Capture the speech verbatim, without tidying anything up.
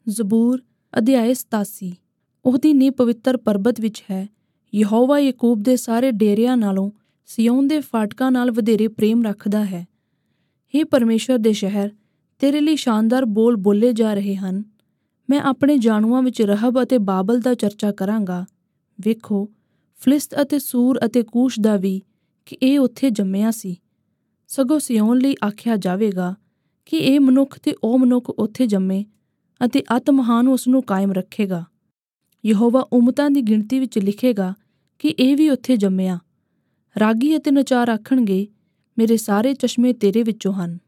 ਜ਼ਬੂਰ ਅਧਿਆਇ ਸਤਾਸੀ। ਉਹਦੀ ਨੀਂਹ ਪਵਿੱਤਰ ਪਰਬਤ ਵਿੱਚ ਹੈ। ਯਹੋਵਾ ਯਾਕੂਬ ਦੇ ਸਾਰੇ ਡੇਰਿਆਂ ਨਾਲੋਂ ਸਿਯੋਨ ਦੇ ਫਾਟਕਾਂ ਨਾਲ ਵਧੇਰੇ ਪ੍ਰੇਮ ਰੱਖਦਾ ਹੈ। ਹੇ ਪਰਮੇਸ਼ਰ ਦੇ ਸ਼ਹਿਰ, ਤੇਰੇ ਲਈ ਸ਼ਾਨਦਾਰ ਬੋਲ ਬੋਲੇ ਜਾ ਰਹੇ ਹਨ। ਮੈਂ ਆਪਣੇ ਜਾਣੂਆਂ ਵਿੱਚ ਰਹਬ ਅਤੇ ਬਾਬਲ ਦਾ ਚਰਚਾ ਕਰਾਂਗਾ। ਵੇਖੋ, ਫਿਲਿਸਤ ਅਤੇ ਸੂਰ ਅਤੇ ਕੂਸ਼ ਦਾ ਵੀ, ਕਿ ਇਹ ਉੱਥੇ ਜੰਮਿਆ ਸੀ। ਸਗੋਂ ਸਿਯੋਨ ਲਈ ਆਖਿਆ ਜਾਵੇਗਾ ਕਿ ਇਹ ਮਨੁੱਖ ਤੇ ਉਹ ਮਨੁੱਖ ਉੱਥੇ ਜੰਮੇ ਅਤੇ ਅਤ ਮਹਾਨ ਉਸ ਨੂੰ ਕਾਇਮ ਰੱਖੇਗਾ। ਯਹੋਵਾ ਉਮਤਾਂ ਦੀ ਗਿਣਤੀ ਵਿੱਚ ਲਿਖੇਗਾ ਕਿ ਇਹ ਵੀ ਉੱਥੇ ਜੰਮਿਆ। ਰਾਗੀ ਅਤੇ ਨਚਾਰ ਆਖਣਗੇ, ਮੇਰੇ ਸਾਰੇ ਚਸ਼ਮੇ ਤੇਰੇ ਵਿੱਚੋਂ ਹਨ।